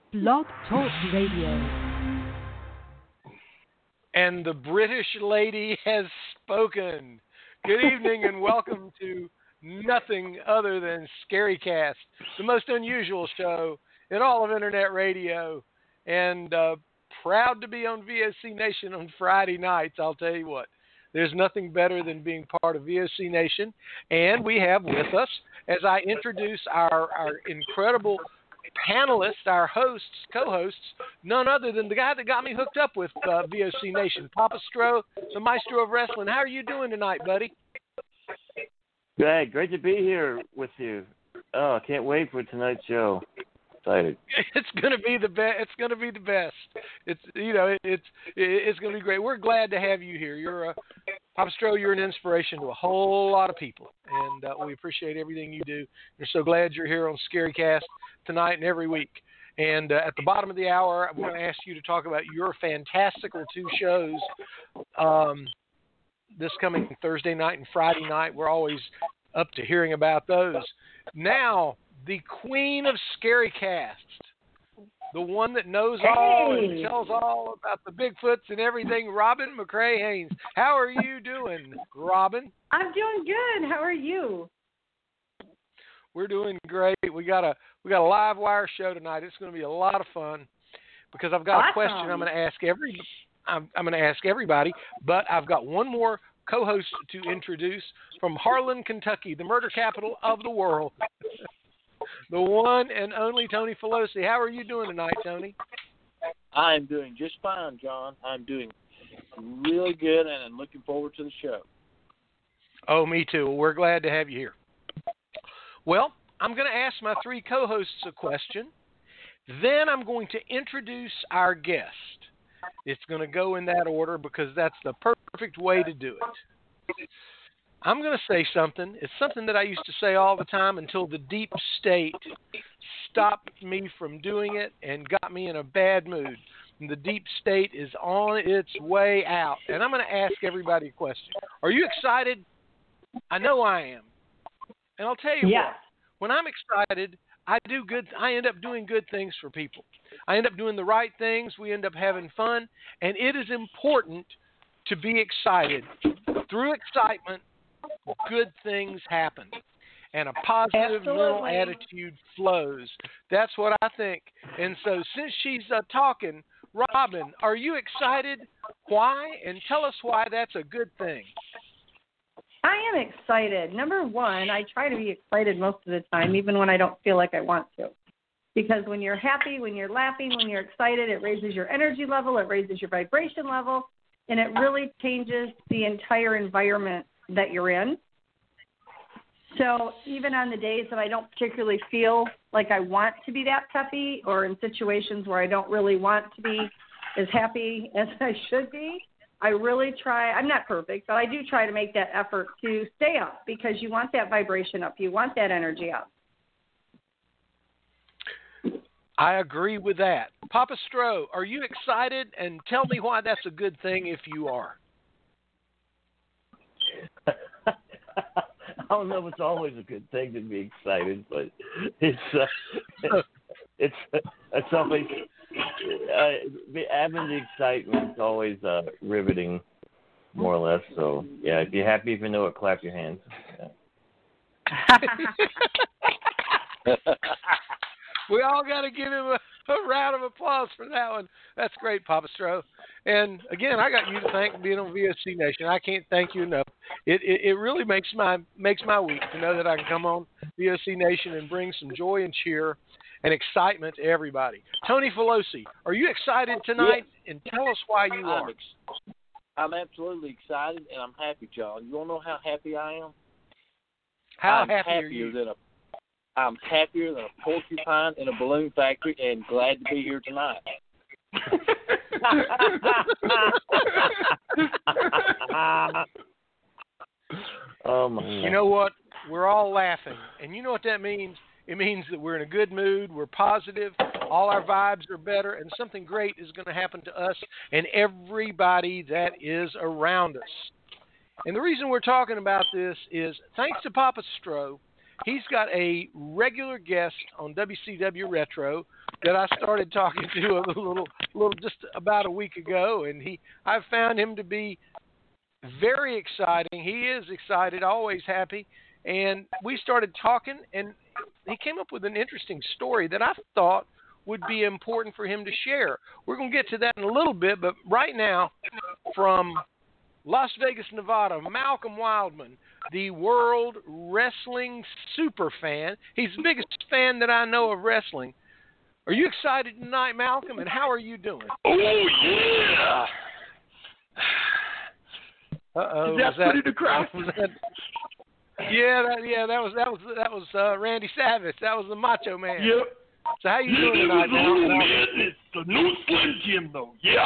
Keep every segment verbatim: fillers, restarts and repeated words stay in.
Blog Talk Radio. And the British lady has spoken. Good evening and welcome to nothing other than Scarycast, the most unusual show in all of Internet radio, and uh, proud to be on V O C Nation on Friday nights. I'll tell you what, there's nothing better than being part of V O C Nation, and we have with us, as I introduce our, our incredible panelists, our hosts, co-hosts, none other than the guy that got me hooked up with uh, V O C Nation, Papa Stro, the maestro of wrestling. How are you doing tonight, buddy? Good. Great to be here with you. Oh, I can't wait for tonight's show. Excited. It's gonna be the best. It's gonna be the best. It's you know it, it's it, it's gonna be great. We're glad to have you here. You're a Papa Stro. You're an inspiration to a whole lot of people, and uh, we appreciate everything you do. We're so glad you're here on Scarycast tonight and every week. And uh, at the bottom of the hour, I'm going to ask you to talk about your fantastical two shows um, this coming Thursday night and Friday night. We're always up to hearing about those. Now, the queen of Scarycast, the one that knows all Hey. and tells all about the Bigfoots and everything, Robin McCrae Haynes. How are you doing, Robin? I'm doing good. How are you? We're doing great. We got a we got a live wire show tonight. It's going to be a lot of fun because I've got Awesome. a question I'm going to ask every I'm, I'm going to ask everybody, but I've got one more co-host to introduce from Harlan, Kentucky, the murder capital of the world. The one and only Tony Filosi. How are you doing tonight, Tony? I'm doing just fine, John. I'm doing really good, and I'm looking forward to the show. Oh, me too. Well, we're glad to have you here. Well, I'm going to ask my three co-hosts a question. Then I'm going to introduce our guest. It's going to go in that order because that's the perfect way to do it. I'm going to say something. It's something that I used to say all the time until the deep state stopped me from doing it and got me in a bad mood. And the deep state is on its way out. And I'm going to ask everybody a question. Are you excited? I know I am. And I'll tell you Yes. what. When I'm excited, I do good. I end up doing good things for people. I end up doing the right things. We end up having fun. And it is important to be excited. Through excitement, good things happen. And a positive mental Absolutely. attitude flows. That's what I think. And so since she's uh, talking, Robin, are you excited? Why? And tell us why that's a good thing. I am excited. Number one, I try to be excited most of the time, even when I don't feel like I want to. Because when you're happy, when you're laughing, when you're excited, it raises your energy level, it raises your vibration level, and it really changes the entire environment that you're in. So even on the days that I don't particularly feel like I want to be that peppy, or in situations where I don't really want to be as happy as I should be, I really try. I'm not perfect, but I do try to make that effort to stay up because you want that vibration up. You want that energy up. I agree with that. Papa Stro, are you excited? And tell me why that's a good thing if you are. I don't know if it's always a good thing to be excited, but it's uh, it's it's always uh, having the excitement is always uh, riveting, more or less. So yeah, if you're happy, if you know it, clap your hands. Yeah. We all got to give him a, a round of applause for that one. That's great, Papa Stro. And again, I got you to thank for being on V O C Nation. I can't thank you enough. It, it it really makes my makes my week to know that I can come on V O C Nation and bring some joy and cheer and excitement to everybody. Tony Filosi, are you excited tonight? Yes. And tell us why you I'm, are. ex- I'm absolutely excited, and I'm happy, John. You want to know how happy I am? How I'm happy are happier you? than a I'm happier than a porcupine in a balloon factory, and glad to be here tonight. Oh my! You know what? We're all laughing. And you know what that means? It means that we're in a good mood, we're positive, all our vibes are better, and something great is going to happen to us and everybody that is around us. And the reason we're talking about this is thanks to Papa Stro, he's got a regular guest on W C W Retro that I started talking to a little, little just about a week ago, and he, I found him to be very exciting. He is excited, always happy, and we started talking, and he came up with an interesting story that I thought would be important for him to share. We're going to get to that in a little bit, but right now, from Las Vegas, Nevada, Malcolm Wildman, the World Wrestling super fan. He's the biggest fan that I know of wrestling. Are you excited tonight, Malcolm, and how are you doing? Oh, yeah! Uh-oh. Is that, that put it across? Was that, yeah, that, yeah, that was that was that was uh, Randy Savage. That was the Macho Man. Yep. So how you Yeah, doing it tonight, was a little Malcolm? madness. The new Slim Jim, though. Yeah.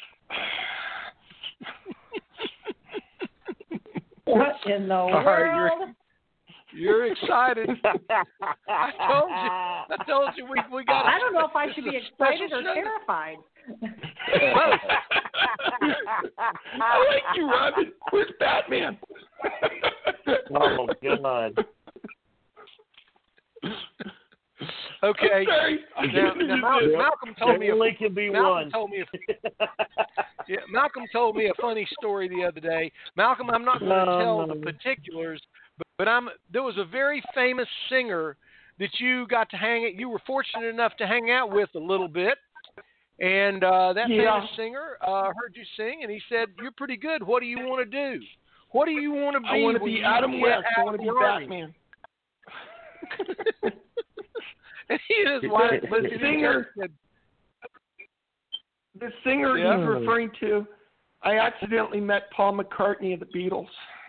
What in the All right, world? You're, you're excited. I told you. I told you we we got. I don't know if I should be excited or show. terrified. I like you, Robin. Where's Batman? Oh, God. Okay. I'm sorry. I Now, couldn't now resist Malcolm, it. Malcolm told me. There A, only can be Malcolm one. told me. A, yeah, Malcolm told me a funny story the other day. Malcolm, I'm not going to No, tell no. the particulars, but, but I'm. There was a very famous singer that you got to hang. You were fortunate enough to hang out with a little bit, and uh, that Yeah. famous singer uh, heard you sing, and he said, "You're pretty good. What do you want to do? What do you want to be? I want to when be you Adam get West. I out want to of be the Army?" Batman. And he and his wife The listened to singer- said, The singer Yeah. he's referring to, I accidentally met Paul McCartney of the Beatles,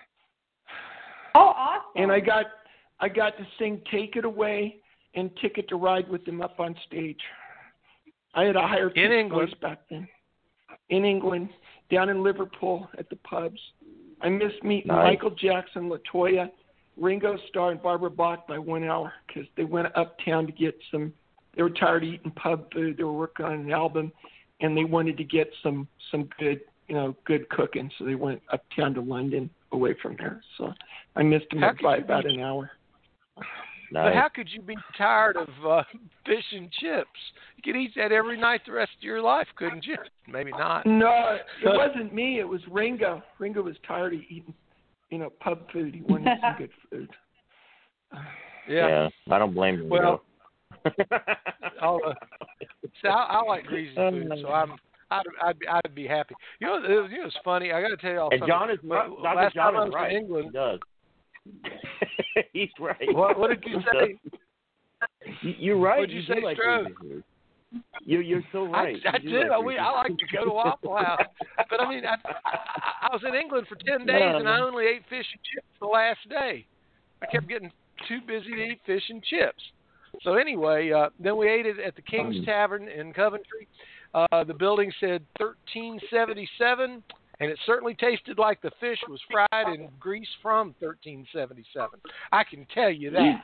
Oh, awesome. and I got I got to sing "Take It Away" and "Ticket to Ride" with him up on stage. I had a higher In pitched England? voice back then. In England, down in Liverpool at the pubs. I missed meeting Nice. Michael Jackson, LaToya, Ringo Starr, and Barbara Bach by one hour because they went uptown to get some. They were tired of eating pub food. They were working on an album, and they wanted to get some some good, you know, good cooking. So they went uptown to London, away from there. So I missed them How could by you about be- an hour. But Nice. how could you be tired of uh, fish and chips? You could eat that every night the rest of your life, couldn't you? Maybe not. No, it wasn't me. It was Ringo. Ringo was tired of eating, you know, pub food. He wanted some good food. Yeah. I don't blame you. Well, I'll, uh, see, I, I like greasy food, so I'm. I'd, I'd, be, I'd be happy. You know, it, you know, it's funny. I got to tell you all and something. John is right. Well, Doctor last John time I is was right. in England. He does. He's right. What, what did you say? You- You're right. What'd you do say, like Stroh? greasy food. You, you're so right. I, I You did. like I, greasy we, I like to go to Waffle House, but I mean, I, I, I was in England for ten days, No. and I only ate fish and chips the last day. I kept getting too busy to eat fish and chips. So anyway, uh, then we ate it at the King's Mm. Tavern in Coventry. Uh, the building said thirteen seventy-seven, and it certainly tasted like the fish was fried in grease from thirteen seventy-seven. I can tell you that.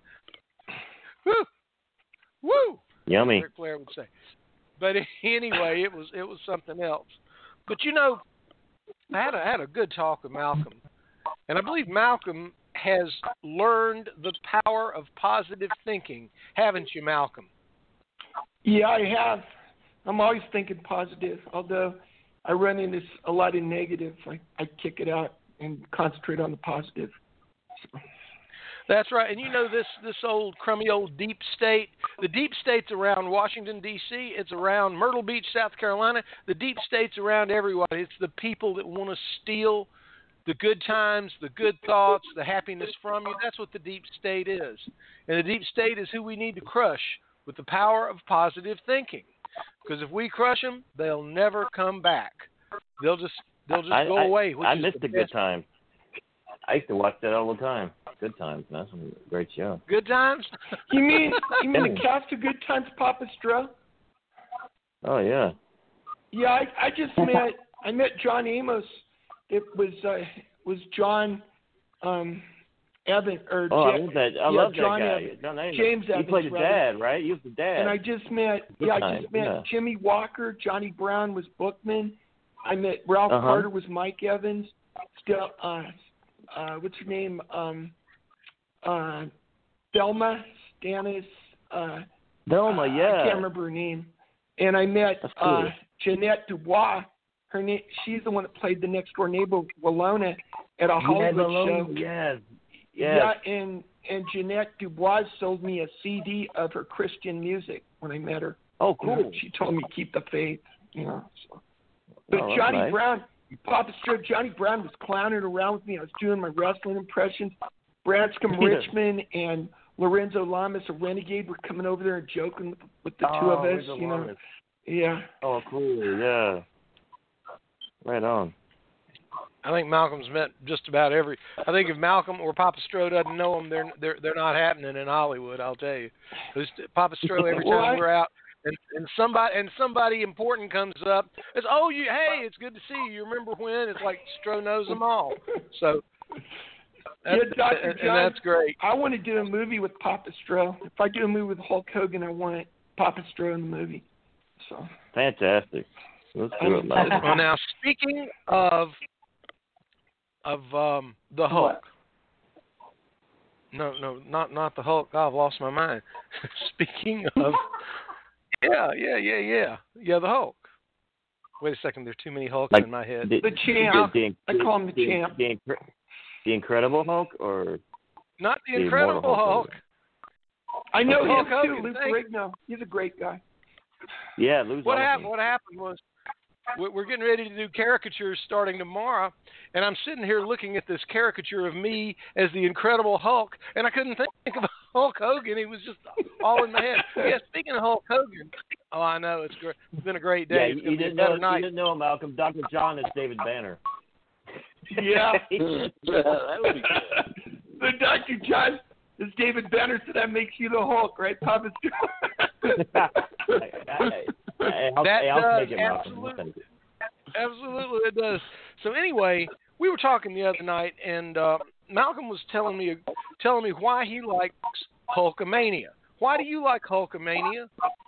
Woo! Woo! Yummy. Ric Flair would say. But anyway, it was it was something else. But you know, I had a, I had a good talk with Malcolm, and I believe Malcolm has learned the power of positive thinking, haven't you, Malcolm? Yeah, I have. I'm always thinking positive, although I run into s- a lot of negative. I, I kick it out and concentrate on the positive. So, That's right. And you know this this old crummy old deep state. The deep state's around Washington, D C. It's around Myrtle Beach, South Carolina. The deep state's around everyone. It's the people that want to steal the good times, the good thoughts, the happiness from you. That's what the deep state is. And the deep state is who we need to crush with the power of positive thinking. Because if we crush them, they'll never come back. They'll just they'll just I, go I, away. Which I is missed the the good best. times. I used to watch that all the time. Good times, man. That's a great show. Good times. you mean you mean the cast of Good Times, Papa Stro? Oh yeah. Yeah, I, I just met I met John Amos. It was uh, was John um, Evan or Oh, I Ja- love that. I yeah, love John that guy. Evans. No, no, James you Evans, played the rather. dad, right? You was the dad. And I just met Good yeah, I times, just met yeah. Jimmy Walker, Johnny Brown was Bookman. I met Ralph Uh-huh. Carter was Mike Evans. Still uh uh what's her name? Um uh Thelma Stannis uh Velma, yeah. I can't remember her name. And I met That's cool. uh, Jeanette Dubois. Her name, she's the one that played the next door neighbor, Walona, at a Hollywood show. Yes. Yes. Yeah, and and Jeanette Dubois sold me a C D of her Christian music when I met her. Oh, cool. You know, she told me to keep the faith. You know. So. But Oh, that's Johnny nice. Brown, Papa Stroh, Johnny Brown was clowning around with me. I was doing my wrestling impressions. Branscombe Yeah. Richmond and Lorenzo Lamas, a renegade, were coming over there and joking with, with the two of Oh, us. Rizzo You know. Lamas. Yeah. Oh, cool. Yeah. Right on. I think Malcolm's met just about every. I think if Malcolm or Papa Stroh doesn't know them, they're they're they're not happening in Hollywood. I'll tell you. There's Papa Stroh every Well, time I- we're out, and and somebody and somebody important comes up. It's oh you hey it's good to see you. You remember when? It's like Stroh knows them all. So. That, Yeah, Doctor and, John, and that's great. I want to do a movie with Papa Stroh. If I do a movie with Hulk Hogan, I want Papa Stroh in the movie. So. Fantastic. Let's do it, man. Well, now speaking of of um, the Hulk. No, no, not not the Hulk. Oh, I've lost my mind. Speaking of, yeah, yeah, yeah, yeah, yeah, the Hulk. Wait a second. There's too many Hulks Like in my head. The champ. The, I call him the the, champ. The, the, the Incredible Hulk, or Not the the Incredible Immortal Hulk Hulk. I know Hulk him too, Hogan, Luke thank- Rigno. He's a great guy. yeah, lose What all of happened? them. What happened was we- we're getting ready to do caricatures starting tomorrow, and I'm sitting here looking at this caricature of me as the Incredible Hulk, and I couldn't think of Hulk Hogan. He was just all in my head. Yeah, speaking of Hulk Hogan, oh, I know it's great. It's been a great Yeah, day. you, It's gonna you be a didn't know. better night. You didn't know, Malcolm. Doctor John is David Banner. Yeah. that would be good. So Doctor John is David Banner, so that makes you the Hulk, right, Papa Stroh? Hey, hey, hey, I'll, That hey, I'll does, take it, Malcolm. I'll absolutely. take it. Absolutely, it does. So anyway, we were talking the other night, and uh, Malcolm was telling me telling me why he likes Hulkamania. Why do you like Hulkamania?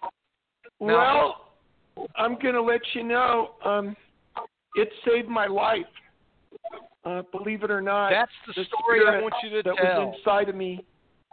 Well, I'm going to let you know, um, it saved my life. Uh, believe it or not. That's the story I spirit want you to that tell. was inside of me.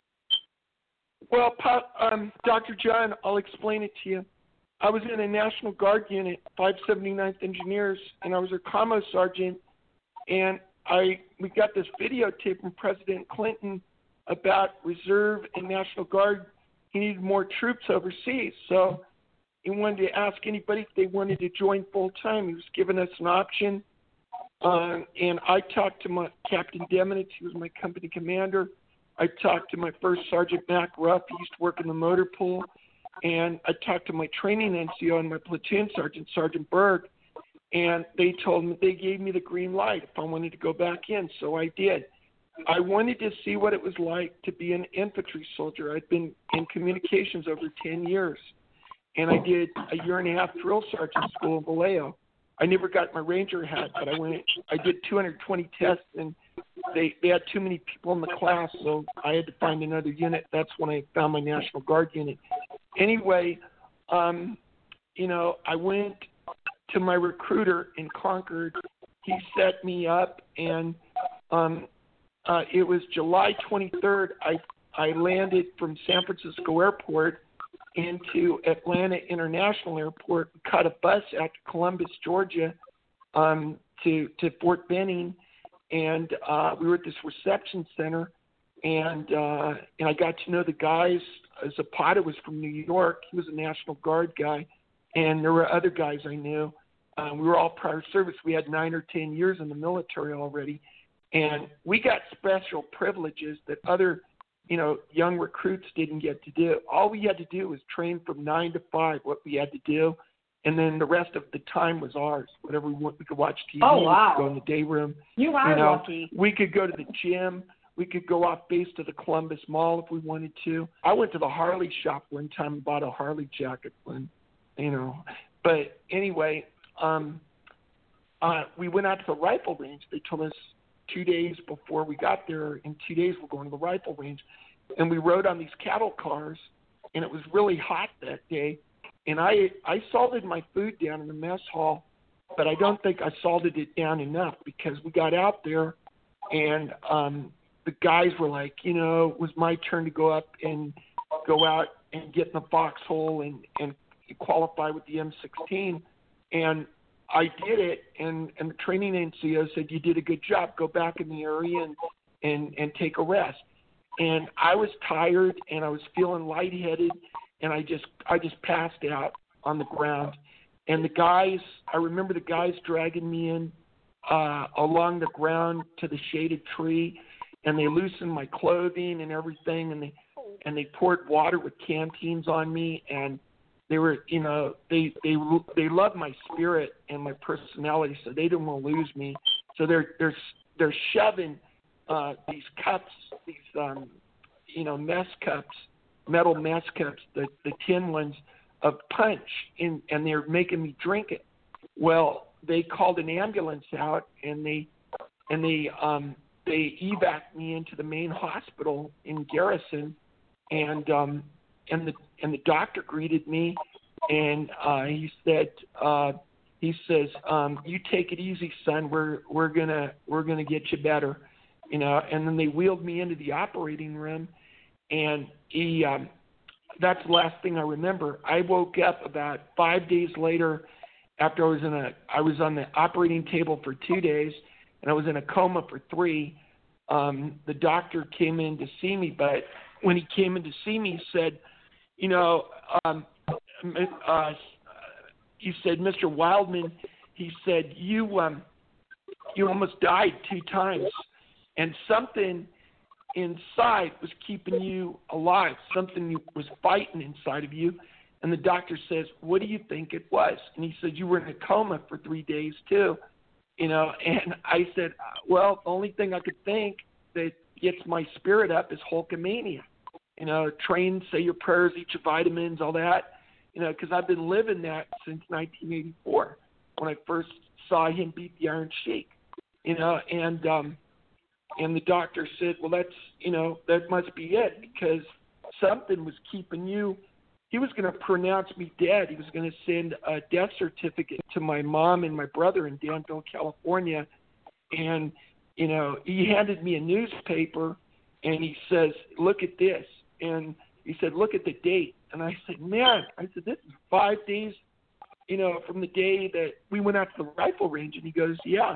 Well, Pa- um, Doctor John, I'll explain it to you. I was in a National Guard unit, five seventy-ninth Engineers, and I was a commo sergeant. And I we got this videotape from President Clinton about Reserve and National Guard. He needed more troops overseas, so he wanted to ask anybody if they wanted to join full time. He was giving us an option. Um, and I talked to my Captain Demonitz, he was my company commander. I talked to my first Sergeant Mac Ruff, he used to work in the motor pool. And I talked to my training N C O and my platoon sergeant, Sergeant Berg. And they told me, they gave me the green light if I wanted to go back in. So I did. I wanted to see what it was like to be an infantry soldier. I'd been in communications over ten years. And I did a year and a half drill sergeant school in Vallejo. I never got my Ranger hat, but I went. I did two hundred twenty tests, and they they had too many people in the class, so I had to find another unit. That's when I found my National Guard unit. Anyway, um, you know, I went to my recruiter in Concord. He set me up, and um, uh, it was July twenty-third. I I landed from San Francisco Airport into Atlanta International Airport, caught a bus out to Columbus, Georgia, um, to to Fort Benning, and uh, we were at this reception center, and uh, and I got to know the guys. Zapata was from New York; he was a National Guard guy, and there were other guys I knew. Um, we were all prior service. We had nine or ten years in the military already, and we got special privileges that other you know, young recruits didn't get to do. All we had to do was train from nine to five, what we had to do, and then the rest of the time was ours. Whatever we want, we could watch T V, Oh, wow. we could go in the day room. You are you know, lucky. We could go to the gym. We could go off base to the Columbus Mall if we wanted to. I went to the Harley shop one time and bought a Harley jacket, when, you know. But anyway, um, uh, we went out to the rifle range. They told us two days before we got there, in two days we're going to the rifle range. And we rode on these cattle cars, and it was really hot that day. And I I salted my food down in the mess hall, but I don't think I salted it down enough, because we got out there, and um, the guys were like, you know, it was my turn to go up and go out and get in the foxhole and, and qualify with the M sixteen. And I did it, and, and the training N C O said, you did a good job. Go back in the area and, and, and take a rest. And I was tired, and I was feeling lightheaded, and I just I just passed out on the ground. And the guys, I remember the guys dragging me in uh, along the ground to the shaded tree, and they loosened my clothing and everything, and they and they poured water with canteens on me, and they were, you know, they they they loved my spirit and my personality, so they didn't want to lose me. So they're they're they're shoving uh, these cups, these um, you know, mess cups, metal mess cups, the the tin ones of punch, in, and they're making me drink it. Well, they called an ambulance out, and they and they um, they evac'd me into the main hospital in Garrison, and um, and the and the doctor greeted me, and uh, he said uh, he says um, you take it easy, son. We're we're gonna we're gonna get you better, you know. And then they wheeled me into the operating room, and he um, that's the last thing I remember. I woke up about five days later after I was in a I was on the operating table for two days, and I was in a coma for three. Um, the doctor came in to see me, but when he came in to see me, he said, you know, um, uh, he said, Mister Wildman, he said, you um, you almost died two times, and something inside was keeping you alive. Something was fighting inside of you. And the doctor says, what do you think it was? And he said, you were in a coma for three days too. You know, and I said, well, the only thing I could think that gets my spirit up is Hulkamania. You know, train, say your prayers, eat your vitamins, all that. You know, because I've been living that since nineteen eighty-four when I first saw him beat the Iron Sheik. You know, and um, and the doctor said, well, that's, you know, that must be it, because something was keeping you. He was going to pronounce me dead. He was going to send a death certificate to my mom and my brother in Danville, California. And, you know, he handed me a newspaper, and he says, look at this. And he said, look at the date. And I said, man, I said, this is five days, you know, from the day that we went out to the rifle range. And he goes, yeah.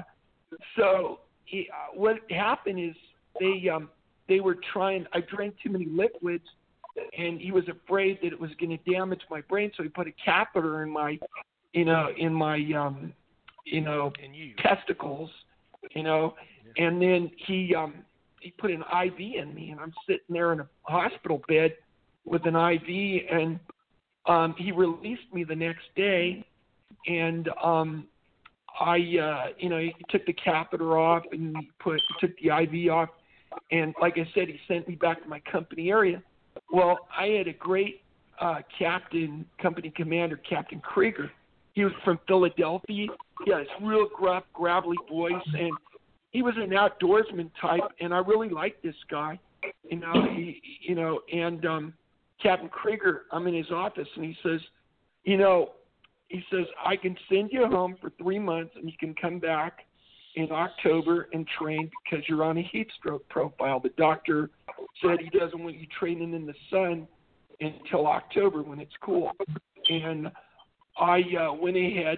So he, uh, what happened is they um, they were trying, I drank too many liquids, and he was afraid that it was going to damage my brain, so he put a catheter in my, you know, in my, um, you know, you. testicles, you know, yeah. And then he um, he put an I V in me, and I'm sitting there in a hospital bed with an I V, and um, he released me the next day, and um, I, uh, you know, he took the catheter off, and he put he took the I V off, and like I said, he sent me back to my company area. Well, I had a great uh, captain, company commander, Captain Krieger. He was from Philadelphia. He had this real gruff, gravelly voice, and he was an outdoorsman type, and I really liked this guy. You know, he, you know, and um, Captain Krieger, I'm in his office, and he says, you know, he says, I can send you home for three months, and you can come back in October and train because you're on a heat stroke profile. The doctor said he doesn't want you training in the sun until October when it's cool. And I uh, went ahead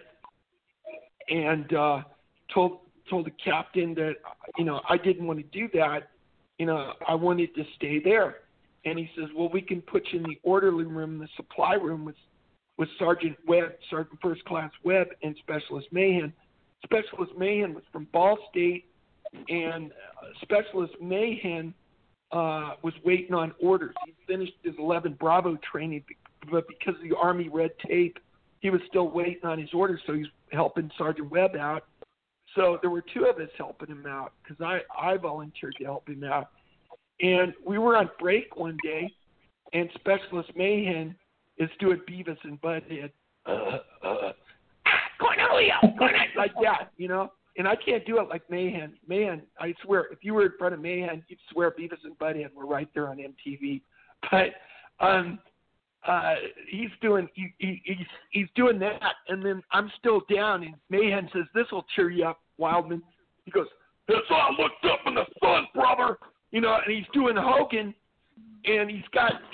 and uh, told told the captain that, you know, I didn't want to do that. You know, I wanted to stay there. And he says, well, we can put you in the orderly room, the supply room with, with Sergeant Webb, Sergeant First Class Webb, and Specialist Mahan. Specialist Mahan was from Ball State, and uh, Specialist Mahan uh, was waiting on orders. He finished his eleven Bravo training, but because of the Army red tape, he was still waiting on his orders, so he's helping Sergeant Webb out. So there were two of us helping him out because I, I volunteered to help him out. And we were on break one day, and Specialist Mahan is doing Beavis and Butthead. Uh, uh, Cornelia, Cornelia, like that, you know. And I can't do it like Mahan. Mahan, I swear, if you were in front of Mahan, you'd swear Beavis and Butthead were right there on M T V. But um, uh, he's doing he, he, he's he's doing that, and then I'm still down. And Mahan says, "This will cheer you up, Wildman." He goes, "That's all I looked up in the sun, brother." You know, and he's doing Hogan, and he's got he's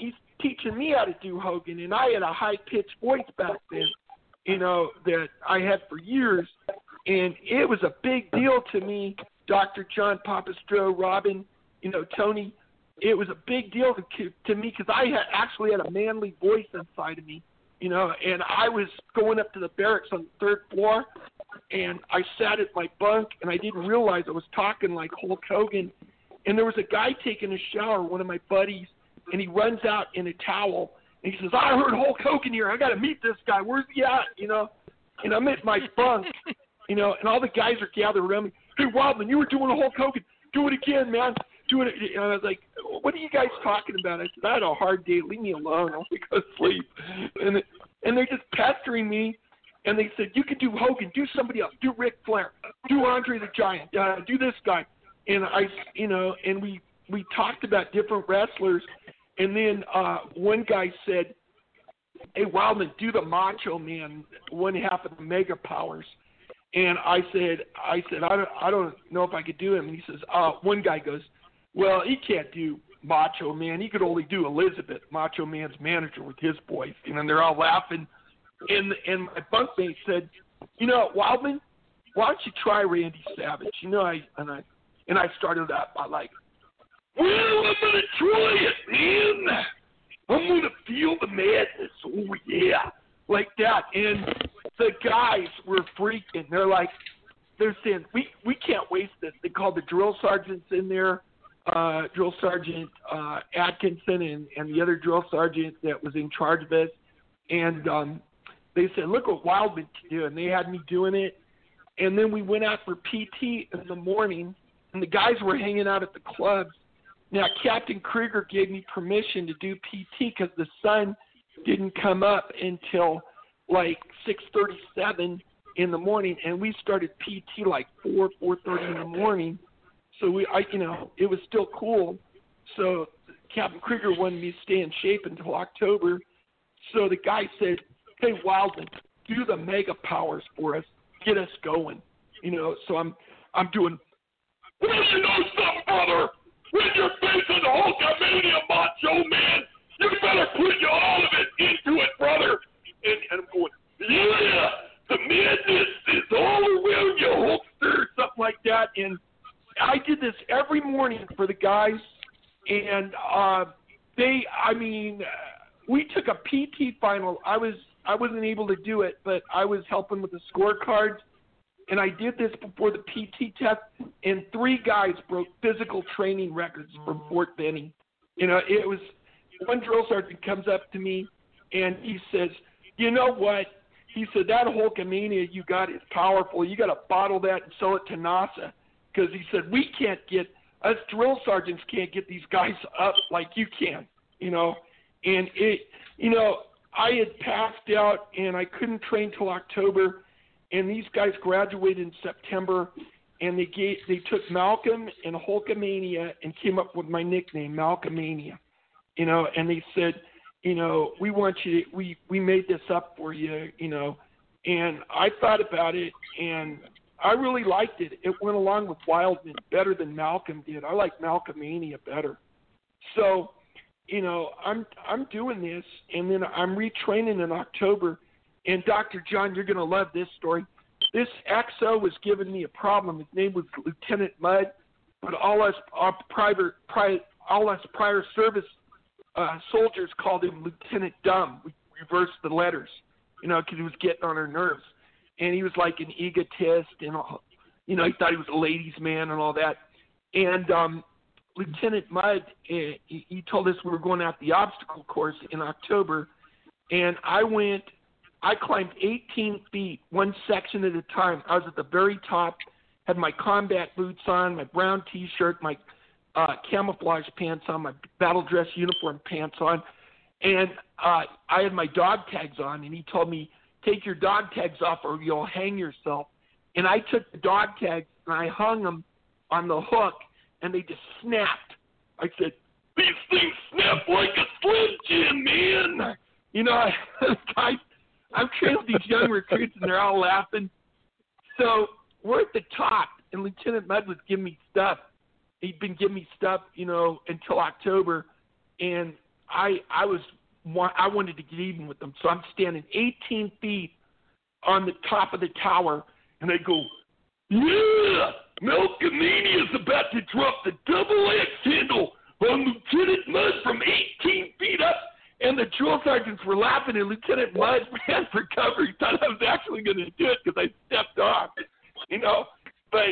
teaching me how to do Hogan, and I had a high-pitched voice back then, you know, that I had for years, and it was a big deal to me, Doctor John Papastro, Robin, you know, Tony. It was a big deal to, to me because I had actually had a manly voice inside of me, you know, and I was going up to the barracks on the third floor, and I sat at my bunk, and I didn't realize I was talking like Hulk Hogan, and there was a guy taking a shower, one of my buddies, and he runs out in a towel, and he says, I heard Hulk Hogan here. I got to meet this guy. Where's he at? You know, and I'm at my bunk, you know, and all the guys are gathered around me. Hey, Wildman, you were doing a Hulk Hogan. Do it again, man. Do it. And I was like, what are you guys talking about? I said, I had a hard day. Leave me alone. I want to go sleep. And and they're just pestering me. And they said, you can do Hogan. Do somebody else. Do Ric Flair. Do Andre the Giant. Uh, do this guy. And I, you know, and we, we talked about different wrestlers. And then uh, one guy said, hey, Wildman, do the Macho Man, one half of the Mega Powers. And I said, I said, I don't, I don't know if I could do him. And he says, uh, one guy goes, well, he can't do Macho Man. He could only do Elizabeth, Macho Man's manager, with his voice. You know, and they're all laughing. And and my bunkmate said, you know, Wildman, why don't you try Randy Savage? You know, I and I and I started up. I like, well, I'm gonna try it, man. I'm gonna feel the madness. Oh yeah, like that. And the guys were freaking. They're like, they're saying, we we can't waste this. They called the drill sergeants in there, uh, drill sergeant uh, Atkinson and and the other drill sergeant that was in charge of us, and um, they said, look what Wildman can do, and they had me doing it. And then we went out for P T in the morning, and the guys were hanging out at the clubs. Now, Captain Krieger gave me permission to do P T because the sun didn't come up until like six thirty-seven in the morning, and we started P T like four, four thirty in the morning. So we, I, you know, it was still cool. So Captain Krieger wanted me to stay in shape until October. So the guy said, hey, Wildman, do the Mega Powers for us. Get us going. You know, so I'm I'm doing, well, you know something, brother? When you're facing Hulkamania, Macho Man, you better put your all of it into it, brother. And, and I'm going, yeah, the madness is all around you, Hulkster, or something like that. And I did this every morning for the guys. And uh, they, I mean, we took a P T final. I was I wasn't able to do it, but I was helping with the scorecards, and I did this before the P T test, and three guys broke physical training records from Fort Benning. You know, it was, one drill sergeant comes up to me, and he says, you know what? He said, that Hulkamania you got is powerful. You got to bottle that and sell it to NASA, because he said, we can't get, us drill sergeants can't get these guys up like you can, you know. And, it, you know, I had passed out, and I couldn't train till October, and these guys graduated in September, and they gave, they took Malcolm and Hulkamania and came up with my nickname, Malcolmania, you know, and they said, you know, we want you to, we, we made this up for you, you know, and I thought about it, and I really liked it. It went along with Wildman better than Malcolm did. I like Malcolmania better. So, you know, I'm I'm doing this, and then I'm retraining in October. And Doctor John, you're going to love this story. This X O was giving me a problem. His name was Lieutenant Mudd, but all us our private, pri, all us prior service uh, soldiers called him Lieutenant Dumb. We reversed the letters, you know, because he was getting on our nerves. And he was like an egotist, and all, you know, he thought he was a ladies' man and all that. And um, Lieutenant Mudd, uh, he, he told us we were going out the obstacle course in October, and I went, I climbed eighteen feet, one section at a time. I was at the very top, had my combat boots on, my brown T-shirt, my uh, camouflage pants on, my battle dress uniform pants on, and uh, I had my dog tags on, and he told me, take your dog tags off or you'll hang yourself. And I took the dog tags and I hung them on the hook, and they just snapped. I said, these things snap like a Slim Jim, man. You know, I, I'm training these young recruits, and they're all laughing. So we're at the top, and Lieutenant Mudd was giving me stuff. He'd been giving me stuff, you know, until October. And I I was I wanted to get even with them, so I'm standing eighteen feet on the top of the tower, and I go, yeah, Melkamania is about to drop the double axe handle on Lieutenant Mudd from eighteen feet up. And the drill sergeants were laughing, and Lieutenant Mudd ran for cover. He thought I was actually going to do it because I stepped off, you know. But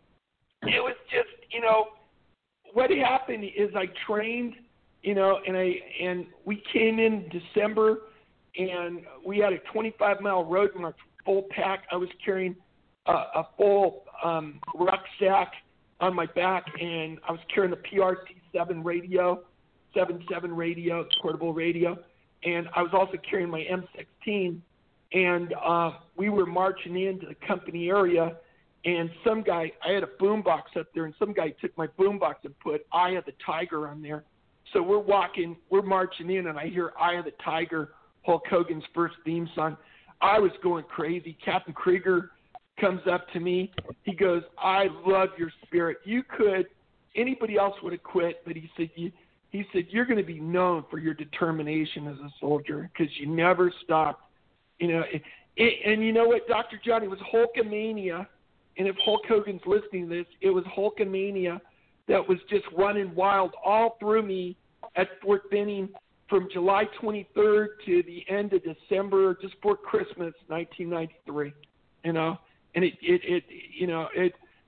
it was just, you know, what happened is I trained, you know, and I and we came in December, and we had a twenty-five mile road march, full pack. I was carrying a, a full um, rucksack on my back, and I was carrying the P R T seven radio. seven seven radio, portable radio, and I was also carrying my M sixteen, and uh, we were marching into the company area, and some guy, I had a boombox up there, and some guy took my boombox and put Eye of the Tiger on there. So we're walking, we're marching in, and I hear Eye of the Tiger, Hulk Hogan's first theme song. I was going crazy. Captain Krieger comes up to me. He goes, I love your spirit. You could, anybody else would have quit, but he said, you, He said, you're going to be known for your determination as a soldier because you never stopped. You know, it, it, and you know what, Doctor John, it was Hulkamania, and if Hulk Hogan's listening to this, it was Hulkamania that was just running wild all through me at Fort Benning from July twenty-third to the end of December, just before Christmas, nineteen ninety-three. You know, and it, it, it you know, it,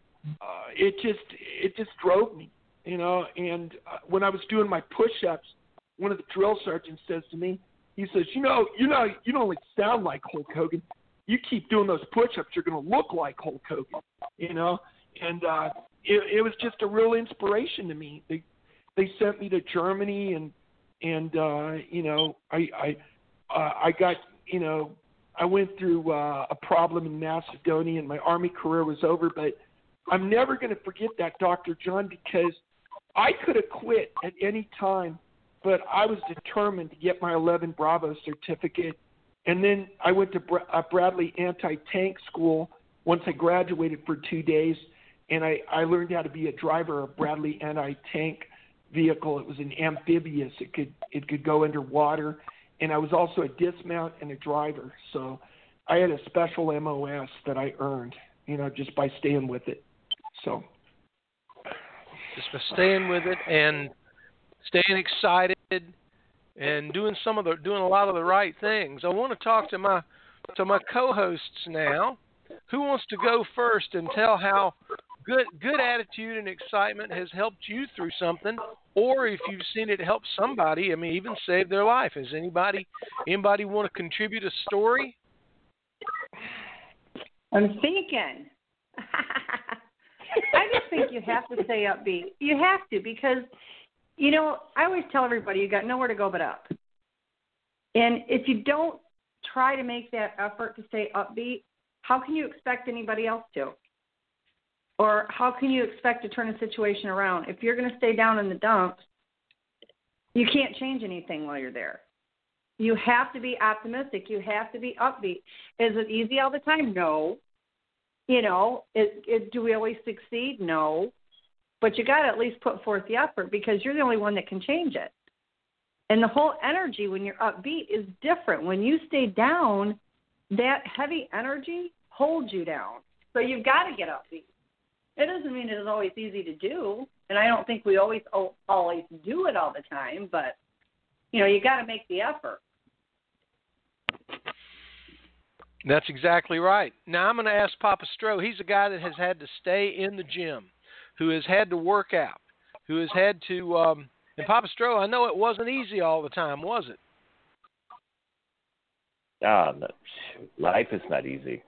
uh, it just, it just drove me. You know, and uh, when I was doing my push-ups, one of the drill sergeants says to me, he says, you know, you know, you don't only sound like Hulk Hogan. You keep doing those push-ups, you're going to look like Hulk Hogan, you know. And uh, it, it was just a real inspiration to me. They they sent me to Germany, and and uh, you know, I I uh, I got you know, I went through uh, a problem in Macedonia, and my Army career was over. But I'm never going to forget that, Doctor John, because I could have quit at any time, but I was determined to get my eleven Bravo certificate. And then I went to Bra- uh, Bradley Anti-Tank School once I graduated for two days, and I, I learned how to be a driver of Bradley Anti-Tank vehicle. It was an amphibious. It could it could go underwater, and I was also a dismount and a driver. So I had a special M O S that I earned, you know, just by staying with it. So. Just by staying with it and staying excited and doing some of the doing a lot of the right things. I want to talk to my to my co-hosts now. Who wants to go first and tell how good good attitude and excitement has helped you through something, or if you've seen it help somebody, I mean, even save their life? Has anybody anybody want to contribute a story? I'm thinking. I just think you have to stay upbeat. You have to, because, you know, I always tell everybody you got nowhere to go but up. And if you don't try to make that effort to stay upbeat, how can you expect anybody else to? Or how can you expect to turn a situation around? If you're going to stay down in the dumps, you can't change anything while you're there. You have to be optimistic. You have to be upbeat. Is it easy all the time? No. You know, it, it, do we always succeed? No. But you got to at least put forth the effort, because you're the only one that can change it. And the whole energy when you're upbeat is different. When you stay down, that heavy energy holds you down. So you've got to get upbeat. It doesn't mean it's always easy to do, and I don't think we always always do it all the time, but, you know, you got to make the effort. That's exactly right. Now I'm going to ask Papa Stroh. He's a guy that has had to stay in the gym, who has had to work out, who has had to um, – and Papa Stroh, I know it wasn't easy all the time, was it? Ah, no, life is not easy.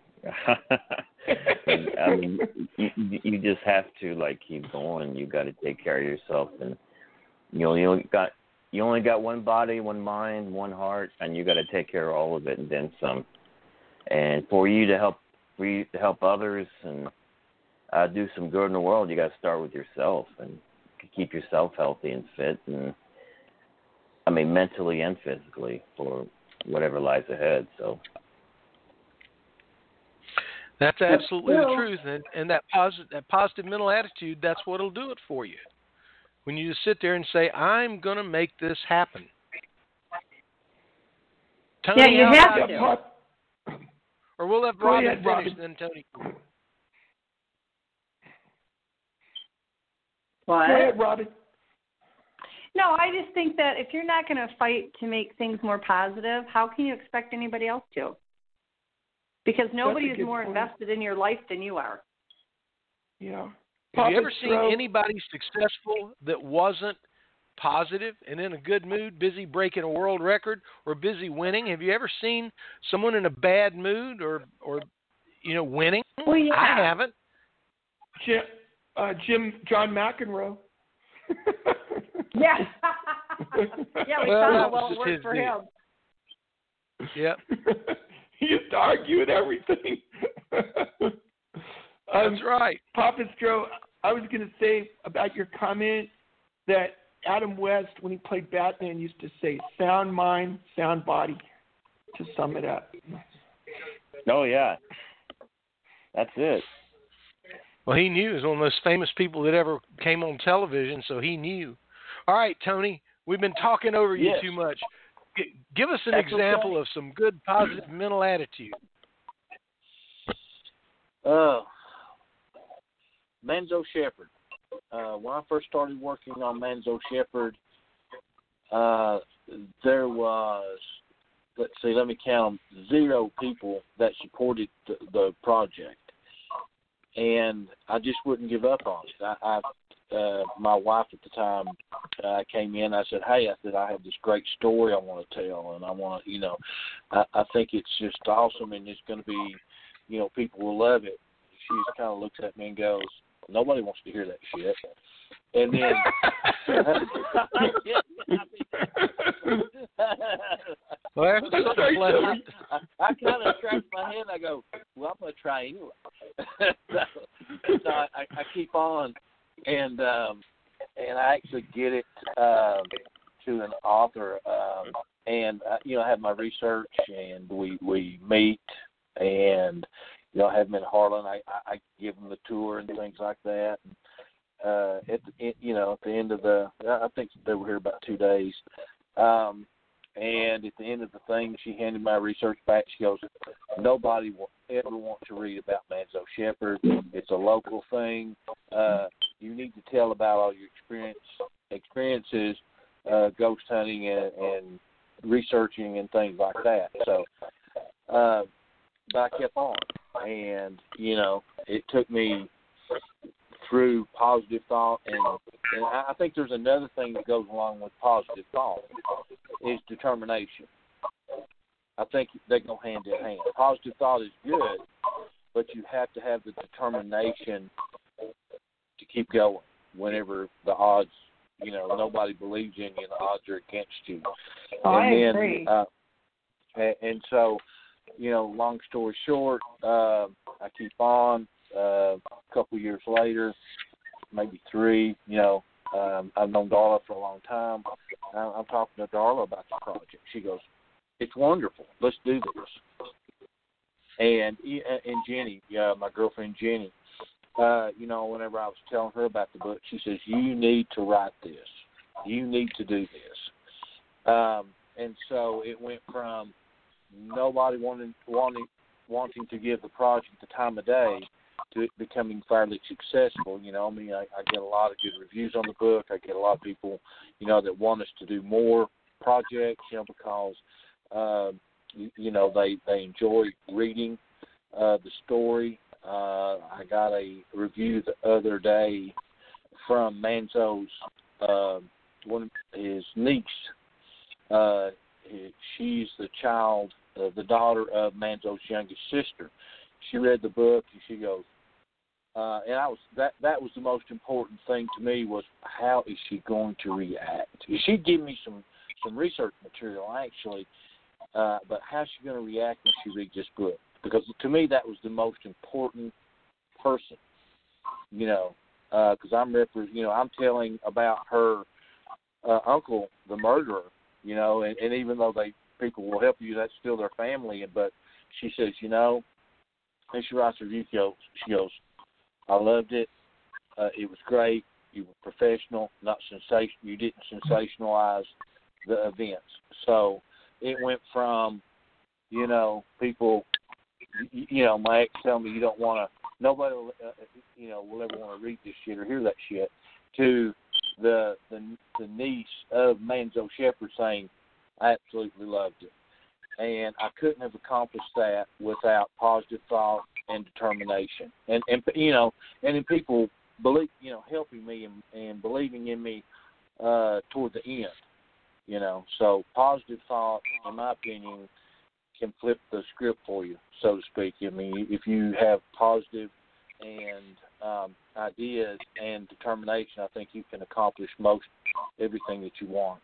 I mean, you, you just have to, like, keep going. You got to take care of yourself, and you know, you only got you only got one body, one mind, one heart, and you got to take care of all of it and then some. And for you to help, for you to help others and uh, do some good in the world, you got to start with yourself and keep yourself healthy and fit, and I mean, mentally and physically for whatever lies ahead. So. That's absolutely the truth, and, and that positive, that positive mental attitude, that's what will do it for you. When you just sit there and say, I'm going to make this happen. Tony, Yeah, you how have about to. you? Pop, Or we'll let Go Robin ahead, finish, Robin. then Tony. What? Go ahead, Robin. No, I just think that if you're not going to fight to make things more positive, how can you expect anybody else to? Because nobody is good more point. invested in your life than you are. Yeah. Have you ever Papa seen Stroh- anybody successful that wasn't positive and in a good mood, busy breaking a world record or busy winning? Have you ever seen someone in a bad mood or, or you know, winning? Well, yeah. I haven't. Jim, uh, Jim John McEnroe. Yeah. yeah, we Well, found that out well was it just worked his for deal. him. Yep. He used to argue with everything. um, That's right. Papa Stroh, I was going to say about your comment that Adam West, when he played Batman, used to say sound mind, sound body, to sum it up. Oh yeah, that's it. Well, he knew. He was one of the most famous people that ever came on television, so he knew. All right, Tony, we've been talking over you Yes. too much. G- give us an That's example okay. of some good, positive mental attitude. Uh, Manzo Shepherd. Uh, when I first started working on Manzo Shepherd, uh, there was, let's see, let me count them, zero people that supported the, the project. And I just wouldn't give up on it. I, I uh, my wife at the time uh, came in. I said, "Hey," I said, "I have this great story I want to tell, and I want to, you know, I, I think it's just awesome, and it's going to be, you know, people will love it." She just kind of looks at me and goes, "Nobody wants to hear that shit." And then, Well, that's That's something right, pleasant. Tony. I, I kind of scratch my head and I go, "Well, I'm going to try anyway." so so I, I, I keep on, and um, and I actually get it um, to an author, um, and uh, you know, I have my research, and we we meet, and you know, I have them in Harlan. I, I, I give them the tour and things like that. And, uh, at the, you know, at the end of the, I think they were here about two days. Um, and at the end of the thing, she handed my research back. She goes, "Nobody will ever want to read about Manzo Shepherd. It's a local thing. Uh, you need to tell about all your experience, experiences, uh, ghost hunting and, and researching and things like that." So, uh, but I kept on, and you know, it took me through positive thought, and, and I think there's another thing that goes along with positive thought is determination. I think they go hand in hand. Positive thought is good, but you have to have the determination to keep going whenever the odds, you know, nobody believes in you and the odds are against you. Oh, and I then, agree. Uh, and, and so, you know, long story short, uh, I keep on. Uh, a couple years later, maybe three, you know, um, I've known Darla for a long time. I'm, I'm talking to Darla about the project. She goes, "It's wonderful. Let's do this." And and Jenny, yeah, my girlfriend Jenny, uh, you know, whenever I was telling her about the book, she says, "You need to write this. You need to do this." Um, and so it went from nobody wanting wanting wanting to give the project the time of day to it becoming fairly successful. You know, I mean, I, I get a lot of good reviews on the book. I get a lot of people, you know, that want us to do more projects, you know, because, uh, you, you know, they, they enjoy reading uh, the story. Uh, I got a review the other day from Manzo's, uh, one of his niece. Uh, she's the child, uh, the daughter of Manzo's youngest sister. She read the book and she goes, uh, and I was that that was the most important thing to me was how is she going to react? She gave me some some research material actually, uh, but how's she going to react when she reads this book? Because to me that was the most important person, you know, because uh, I'm rep- you know I'm telling about her uh, uncle, the murderer, you know, and, and even though they people will help you, that's still their family. But she says, you know. And she writes a review. She goes, she goes, "I loved it. Uh, it was great. You were professional, not sensation. You didn't sensationalize the events." So it went from you know, people, you, you know, my ex tell me you don't want to, nobody, will, uh, you know, will ever want to read this shit or hear that shit. To the the, the niece of Manzo Shepherd saying, I absolutely loved it. And I couldn't have accomplished that without positive thought and determination. And, and you know, and then people believe, you know, helping me and, and believing in me uh, toward the end, you know. So positive thought, in my opinion, can flip the script for you, so to speak. I mean, if you have positive and um, ideas and determination, I think you can accomplish most everything that you want.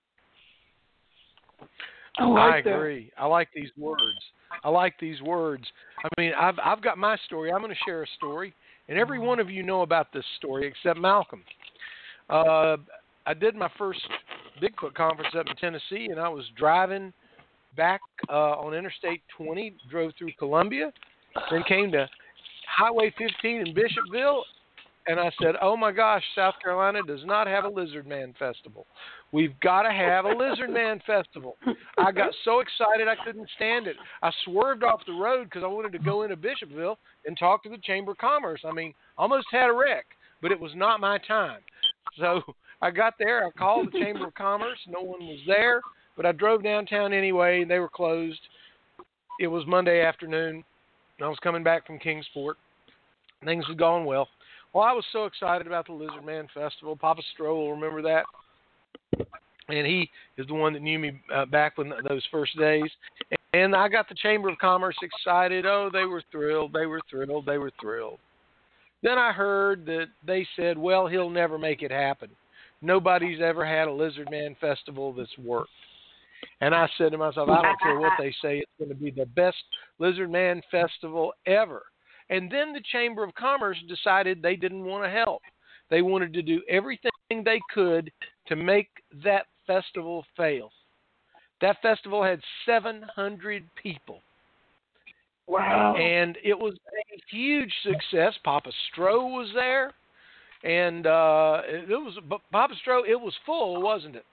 I, like I agree. That. I like these words. I like these words. I mean, I've I've got my story. I'm going to share a story, and every one of you know about this story except Malcolm. Uh, I did my first Bigfoot conference up in Tennessee, and I was driving back uh, on Interstate twenty, drove through Columbia, then came to Highway fifteen in Bishopville, and I said, oh my gosh, South Carolina does not have a Lizard Man Festival. We've got to have a Lizard Man Festival. I got so excited I couldn't stand it. I swerved off the road because I wanted to go into Bishopville and talk to the Chamber of Commerce. I mean, almost had a wreck, but it was not my time. So I got there. I called the Chamber of Commerce. No one was there, but I drove downtown anyway, and they were closed. It was Monday afternoon, and I was coming back from Kingsport. Things had gone well. Well, I was so excited about the Lizard Man Festival. Papa Stroh will remember that. And he is the one that knew me uh, back when those first days. And I got the Chamber of Commerce excited. Oh, they were thrilled. They were thrilled. They were thrilled. Then I heard that they said, well, he'll never make it happen. Nobody's ever had a Lizard Man Festival that's worked. And I said to myself, I don't care what they say. It's going to be the best Lizard Man Festival ever. And then the Chamber of Commerce decided they didn't want to help. They wanted to do everything they could to make that festival fail. That festival had seven hundred people. Wow. And it was a huge success. Papa Stroh was there. And uh, it was Papa Stroh, it was full, wasn't it?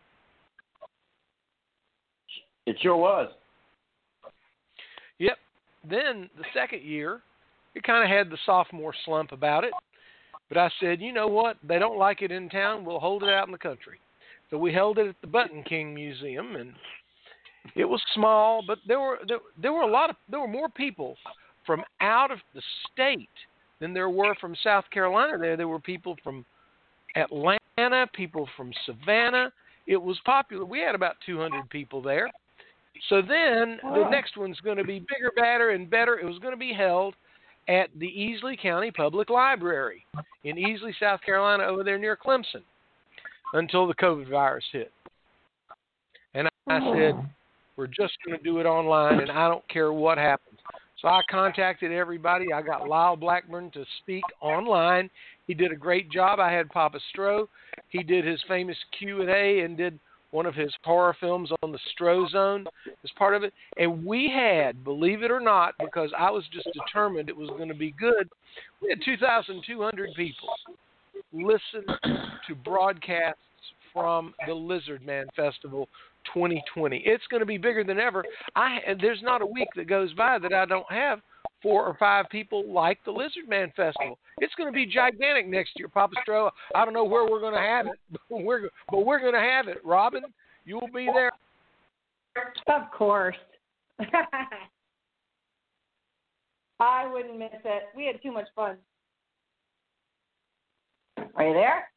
It sure was. Yep. Then the second year, it kind of had the sophomore slump about it. But I said, you know what? They don't like it in town. We'll hold it out in the country. So we held it at the Button King Museum, and it was small, but there were there, there were a lot of there were more people from out of the state than there were from South Carolina. There there were people from Atlanta, people from Savannah. It was popular. We had about two hundred people there. So then wow. the next one's going to be bigger, badder, and better. It was going to be held at the Easley County Public Library in Easley, South Carolina, over there near Clemson, until the COVID virus hit. And I said, we're just going to do it online, and I don't care what happens. So I contacted everybody. I got Lyle Blackburn to speak online. He did a great job. I had Papa Stroh. He did his famous Q and A and did one of his horror films on the Stroh Zone as part of it. And we had, believe it or not, because I was just determined it was going to be good, we had two thousand two hundred people listen to broadcasts from the Lizard Man Festival twenty twenty. It's going to be bigger than ever. I There's not a week that goes by that I don't have four or five people like the Lizard Man Festival. It's going to be gigantic next year, Papa Stroh. I don't know where we're going to have it, but we're, but we're going to have it. Robin, you will be there. Of course. I wouldn't miss it. We had too much fun. Are you there?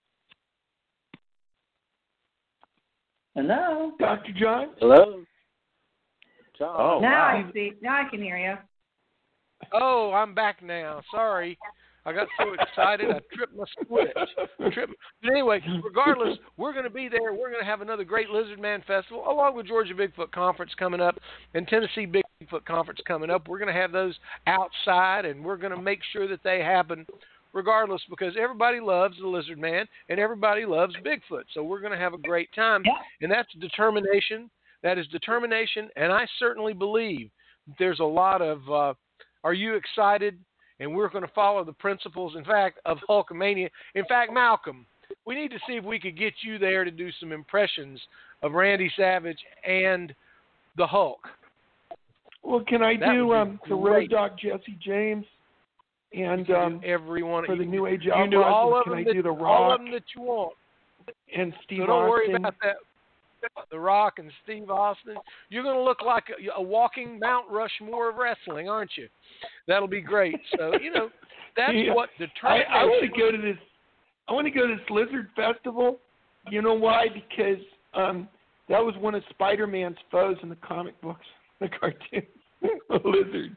Hello? Doctor John? Hello? John. Oh, now wow. I see. Now I can hear you. Oh, I'm back now. Sorry. I got so excited I tripped my switch. Tripped. But anyway, regardless, we're going to be there. We're going to have another great Lizard Man Festival, along with Georgia Bigfoot Conference coming up and Tennessee Bigfoot Conference coming up. We're going to have those outside, and we're going to make sure that they happen regardless, because everybody loves the Lizard Man and everybody loves Bigfoot. So we're going to have a great time. And that's determination. That is determination, and I certainly believe there's a lot of uh, are you excited? And we're going to follow the principles, in fact, of Hulkamania. In fact, Malcolm, we need to see if we could get you there to do some impressions of Randy Savage and the Hulk. Well, can I That do would be um, the Road great. Dog Jesse James and You can um, do everyone for the you, New Age you can do Outlaws? all and of can them I that, do the all Rock of them that you want. and Steve So don't worry Austin? about that. The Rock and Steve Austin. You're going to look like a, a walking Mount Rushmore of wrestling, aren't you? That'll be great. So, you know, that's Yeah. what I, determination. I want to go to this. I want to go to this Lizard Festival. You know why? Because um, that was one of Spider-Man's foes in the comic books, the cartoon. A lizard.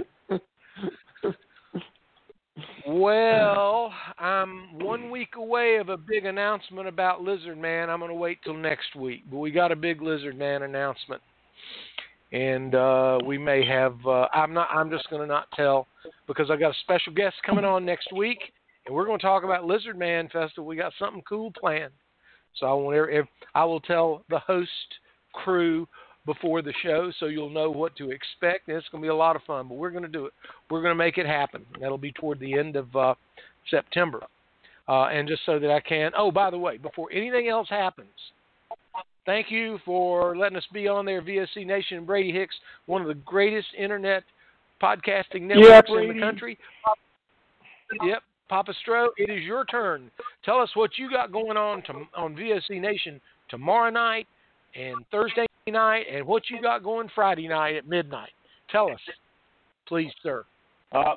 Well, I'm one week away of a big announcement about Lizard Man. I'm going to wait till next week, but we got a big Lizard Man announcement, and uh, we may have. Uh, I'm not. I'm just going to not tell because I got a special guest coming on next week, and we're going to talk about Lizard Man Festival. We got something cool planned, so I want. Every, I will tell the host crew before the show, so you'll know what to expect. And it's going to be a lot of fun, but we're going to do it. We're going to make it happen. That'll be toward the end of uh, September. Uh, and just so that I can, oh, by the way, before anything else happens, thank you for letting us be on there, V O C Nation and Brady Hicks, one of the greatest internet podcasting networks yeah, in the country. Yep, Papa Stro, it is your turn. Tell us what you got going on to, on V O C Nation tomorrow night and Thursday night, and what you got going Friday night at midnight. Tell us, please, sir. Uh,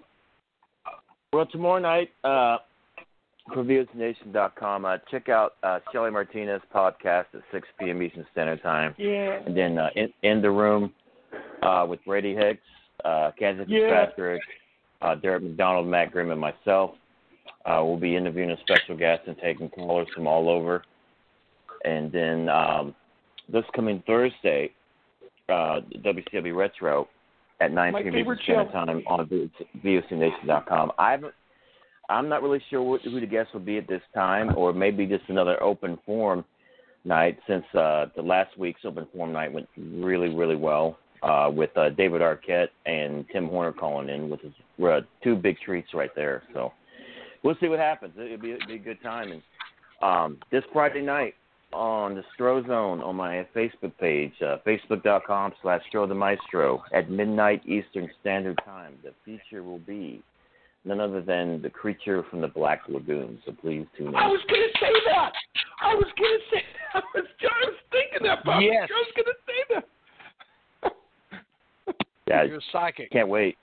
well, tomorrow night, uh, for V O C Nation dot com, uh, check out uh, Shelly Martinez podcast at six p.m. Eastern Standard Time. Yeah. And then uh, in, in the room uh, with Brady Hicks, uh, Kansas Yeah. Fitzpatrick, uh, Derek McDonald, Matt Grimm, and myself. Uh, we'll be interviewing a special guest and taking callers from all over. And then um, this coming Thursday, uh, W C W Retro at nine My p.m. favorite Eastern Standard show. Time on V O C Nation dot com. I haven't, I'm not really sure what, who the guest will be at this time, or maybe just another open forum night, since uh, the last week's open forum night went really, really well uh, with uh, David Arquette and Tim Horner calling in, which is uh, two big treats right there. So we'll see what happens. It'll be, it'll be a good time. And um, this Friday night, on the Stro Zone on my Facebook page, uh, facebook.com slash Stro the Maestro at midnight Eastern Standard Time. The feature will be none other than the creature from the Black Lagoon. So please tune in. I was going to say that. I was going to say that. I was, I was thinking that, Papa. Yes. I was going to say that. Yeah, You're psychic. can't wait.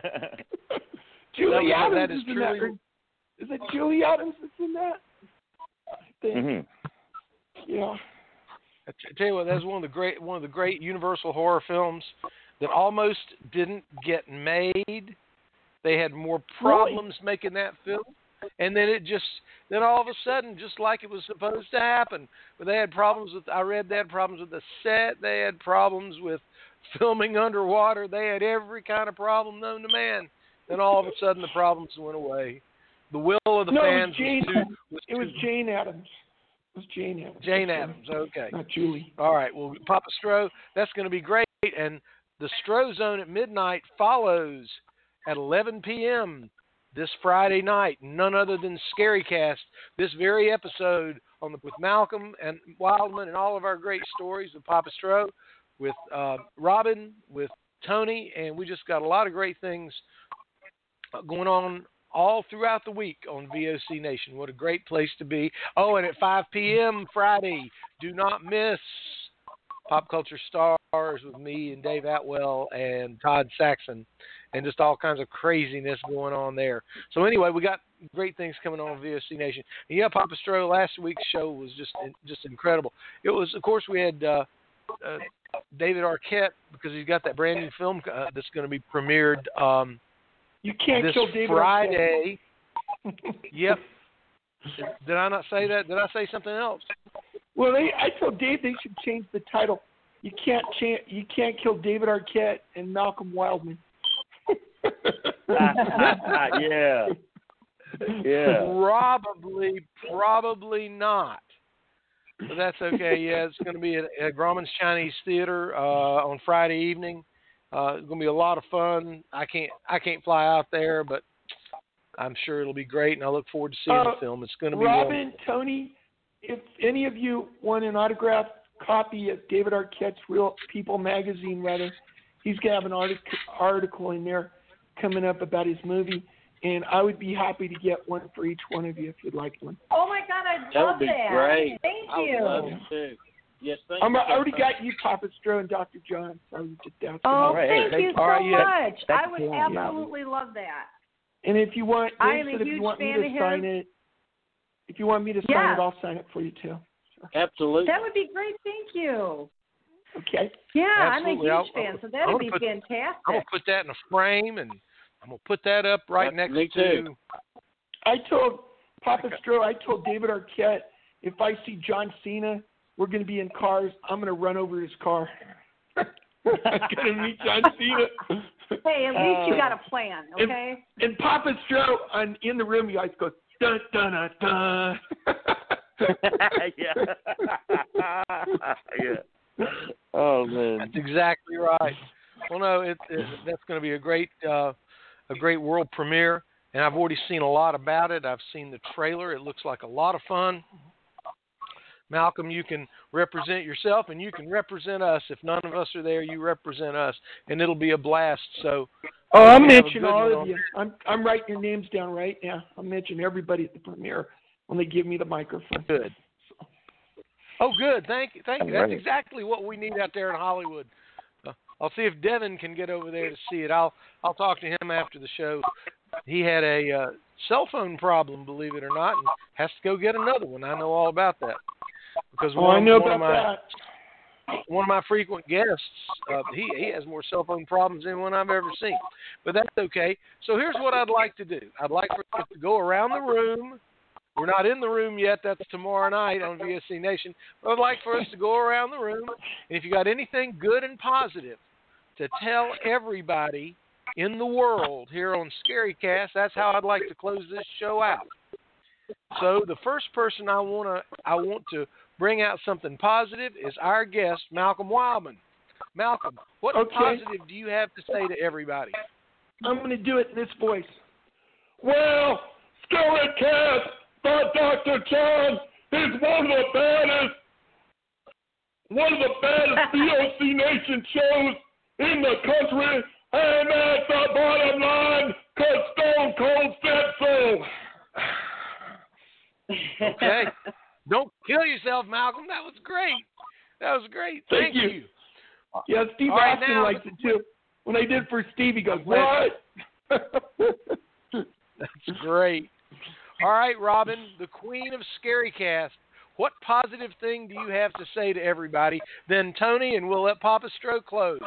Julie That- Adams that is is in truly- that. or- Is it Julie Adams that's in that? I think. Mm-hmm. Yeah. I t- tell you what, that's one of the great one of the great Universal horror films that almost didn't get made. They had more problems making that film, and then it just then all of a sudden, just like it was supposed to happen, but they had problems with. I read they had problems with the set. They had problems with filming underwater. They had every kind of problem known to man. Then all of a sudden, the problems went away. The will of the no, fans it was Jane. was too. Was it was too, Jane Adams. It was Jane Adams. Jane That's Adams. Okay. Not Julie. All right. Well, Papa Stro, that's going to be great. And the Stro Zone at midnight follows at eleven p.m. this Friday night. None other than Scarycast. This very episode on the with Malcolm and Wildman and all of our great stories with Papa Stro, with uh, Robin, with Tony, and we just got a lot of great things going on all throughout the week on V O C Nation. What a great place to be. Oh, and at five p.m. Friday, do not miss Pop Culture Stars with me and Dave Atwell and Todd Saxon, and just all kinds of craziness going on there. So anyway, we got great things coming on V O C Nation. And yeah, Papa Stro, last week's show was just just incredible. It was, of course, we had uh, uh, David Arquette, because he's got that brand new film uh, that's going to be premiered um, You can't this kill David Friday. Yep. Did I not say that? Did I say something else? Well, they, I told Dave they should change the title. You can't cha- You can't kill David Arquette and Malcolm Wildman. yeah. Yeah. Probably, probably not. But that's okay. Yeah, it's going to be at, at Grauman's Chinese Theater uh, on Friday evening. Uh, it's going to be a lot of fun. I can't, I can't fly out there, but I'm sure it'll be great, and I look forward to seeing Uh, the film. It's going to be Robin, wonderful. Tony, if any of you want an autographed copy of David Arquette's Real People magazine, rather, he's gonna have an artic- article in there coming up about his movie, and I would be happy to get one for each one of you if you'd like one. Oh my God, I'd That love would be that. great. Thank I would you. love it too. Yes, thank I'm, you. I already got you, Papa Stro and Doctor John. So I was just asking. Oh, All right, thank hey, you thank- so all right, yeah, much. that's I would cool, yeah. absolutely love that. And if you want, I Dave am a said if you huge want me fan to of his. sign it, if you want me to sign Yes. it, I'll sign it for you too. Absolutely. That would be great. Thank you. Okay. Yeah, Absolutely. I'm a I'll- huge fan, I'll- so that'd I'll be put- fantastic. I'm gonna put that in a frame, and I'm gonna put that up right Yeah, next me to. too. I told Papa Stro, I told David Arquette, if I see John Cena, we're going to be in cars. I'm going to run over his car. I'm going to meet John Cena. Hey, at least you Uh, got a plan, okay? And, and Papa Stro, on, in the room, you guys go, dun, dun, dun, dun. yeah. yeah. Oh man. That's exactly right. Well, no, it, it, that's going to be a great, uh, a great world premiere, and I've already seen a lot about it. I've seen the trailer. It looks like a lot of fun. Malcolm, you can represent yourself, and you can represent us. If none of us are there, you represent us, and it'll be a blast. So, Oh, I'll we have a mention good all one of on- you. I'm I'm writing your names down right now. I'll mention everybody at the premiere when they give me the microphone. Good. Oh, good. Thank you. Thank you. All That's right. exactly what we need out there in Hollywood. Uh, I'll see if Devin can get over there to see it. I'll I'll talk to him after the show. He had a uh, cell phone problem, believe it or not, and has to go get another one. I know all about that because Oh, one, I know one about of my that. one of my frequent guests, uh, he he has more cell phone problems than one I've ever seen. But that's okay. So here's what I'd like to do. I'd like for us to go around the room. We're not in the room yet. That's tomorrow night on V S C Nation. But I'd like for us to go around the room, and if you got anything good and positive to tell everybody in the world here on ScaryCast, that's how I'd like to close this show out. So the first person I want to I want to bring out something positive is our guest, Malcolm Wildman. Malcolm, what Okay. positive do you have to say to everybody? I'm going to do it in this voice. Well, ScaryCast by Doctor John is one of the baddest, one of the baddest V O C Nation shows in the country, and that's the bottom line, because Stone Cold said so. Okay. Don't kill yourself, Malcolm. That was great. That was great. Thank Thank, you. you. Yeah, Steve All right, Austin now- likes it too. When I did for Steve, he goes, Glad- what? That's great. All right, Robin, the queen of ScaryCast. What positive thing do you have to say to everybody? Then Tony, and we'll let Papa Stroke close.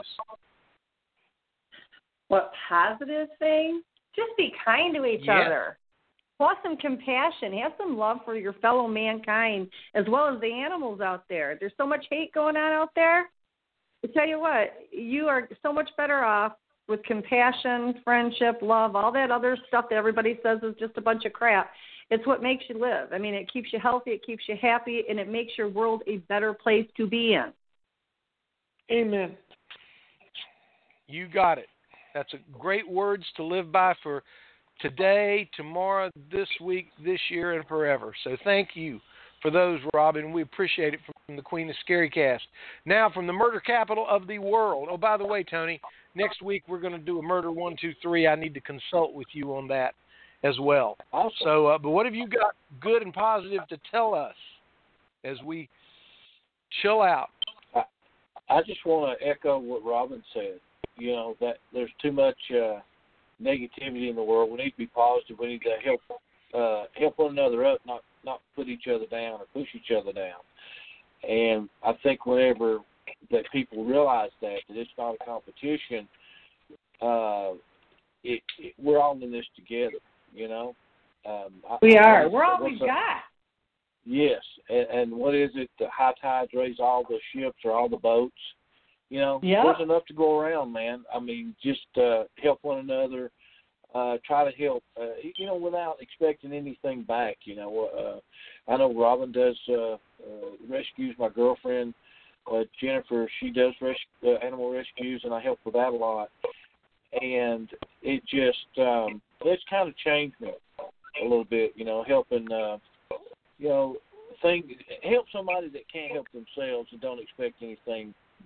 What positive thing? Just be kind to each Yeah. other. Have some compassion. Have some love for your fellow mankind as well as the animals out there. There's so much hate going on out there. I tell you what, you are so much better off with compassion, friendship, love, all that other stuff that everybody says is just a bunch of crap. It's what makes you live. I mean, it keeps you healthy, it keeps you happy, and it makes your world a better place to be in. Amen. You got it. That's a great words to live by for today, tomorrow, this week, this year, and forever. So thank you for those, Robin. We appreciate it from the Queen of ScaryCast. Now, from the murder capital of the world. Oh, by the way, Tony, next week we're going to do a murder one, two, three. I need to consult with you on that as well. Awesome. So, uh, but what have you got good and positive to tell us as we chill out? I, I just want to echo what Robin said. You know, that there's too much uh, negativity in the world. We need to be positive. We need to help uh, help one another up, not not put each other down or push each other down. And I think whenever that people realize that, that it's not a competition, uh, it, it, we're all in this together, you know. Um, I, We I- are. We're all what's we've up- got. Yes, and, and what is it? The high tides raise all the ships or all the boats. You know, Yep. there's enough to go around, man. I mean, just uh, help one another. Uh, try to help, uh, you know, without expecting anything back. You know, uh, I know Robin does uh, uh, rescues. My girlfriend uh, Jennifer, she does res- uh, animal rescues, and I help with that a lot. And it just, um, it's kind of changed me a little bit. You know, helping. Uh, You know, thing help somebody that can't help themselves and don't expect anything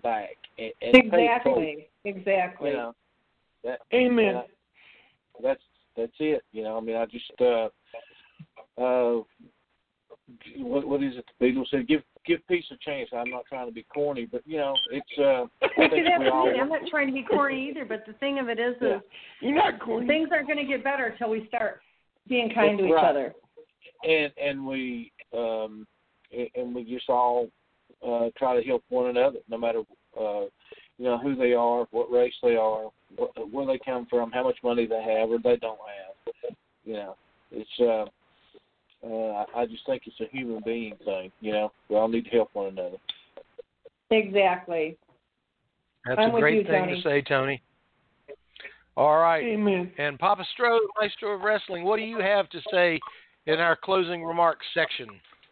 back. And, and pay it forward. Exactly. Exactly. You know, that, Amen. uh, that's that's it. You know, I mean, I just uh, uh, what what is it? The Beatles said, "Give give peace a chance." I'm not trying to be corny, but you know, it's. Uh, I See, think that's we all. me. I'm not trying to be corny either, but the thing of it is, Yeah. is You're not corny. things aren't going to get better until we start being kind to each Right. other. And and we um and we just all uh, try to help one another, no matter uh, you know who they are, what race they are, what, where they come from, how much money they have or they don't have. You know, it's uh, uh, I just think it's a human being thing. You know, we all need to help one another. Exactly. That's I'm a with great you, thing Tony. to say, Tony. All right. Amen. And Papa Stro, Maestro of Wrestling, what do you have to say in our closing remarks section?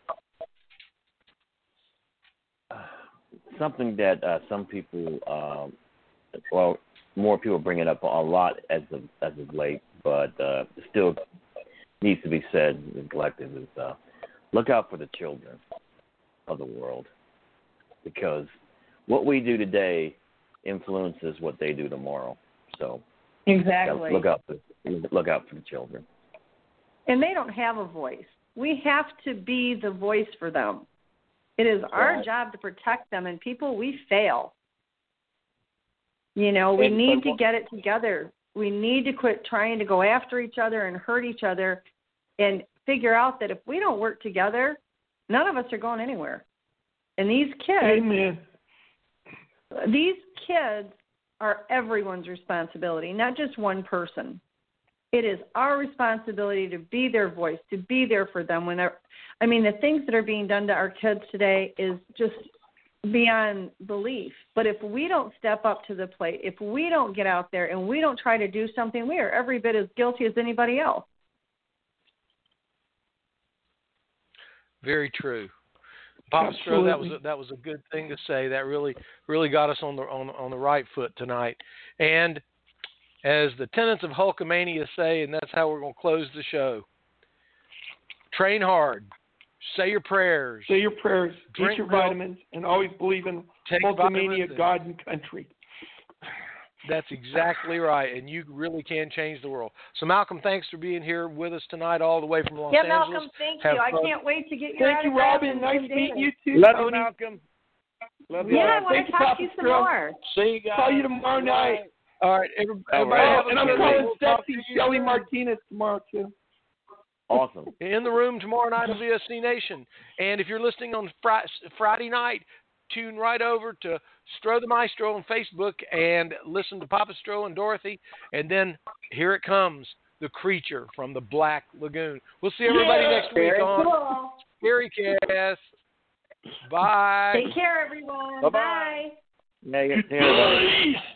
Something that uh, some people, um, well, more people bring it up a lot as of as of late, but uh, still needs to be said and collective is uh, look out for the children of the world, because what we do today influences what they do tomorrow. So Exactly. look out for look out for the children. And they don't have a voice. We have to be the voice for them. It is our Right. job to protect them, and people, we fail. You know, we And- need and to what- get it together. We need to quit trying to go after each other and hurt each other and figure out that if we don't work together, none of us are going anywhere. And these kids, Amen. these kids are everyone's responsibility, not just one person. It is our responsibility to be their voice, to be there for them. When they're, I mean, the things that are being done to our kids today is just beyond belief. But if we don't step up to the plate, if we don't get out there and we don't try to do something, we are every bit as guilty as anybody else. Very true. Papa Stro, that was a, Absolutely. that was a good thing to say. That really really got us on the on on the right foot tonight. And as the tenants of Hulkamania say, and that's how we're going to close the show. Train hard. Say your prayers. Say your prayers, Drink eat your milk. vitamins, and always believe in Take Hulkamania, vitamins and- God and country. That's exactly right, and you really can change the world. So, Malcolm, thanks for being here with us tonight, all the way from Los Yeah, Angeles. Malcolm, thank Have you. I fun. can't wait to get your Thank you, autograph Robin. and- Nice and meeting David. you too, Love you, Tony. Malcolm. Love you. Yeah, I Uh, want thank to you, talk Papa to you some Stro. more. See you guys. Call you tomorrow night. All right, every- All everybody right. have a And I'm good calling night. We'll talk Sexy to you Shelly soon. Martinez tomorrow too. Awesome. In the room tomorrow night on V S C Nation. And if you're listening on Fri- Friday night, tune right over to Stro the Maestro on Facebook and listen to Papa Stro and Dorothy. And then here it comes, the creature from the Black Lagoon. We'll see everybody Yeah. next week Very on cool. Scary Cast. Bye. Take care, everyone. Bye-bye. Bye. Yeah, yeah, everybody. Peace.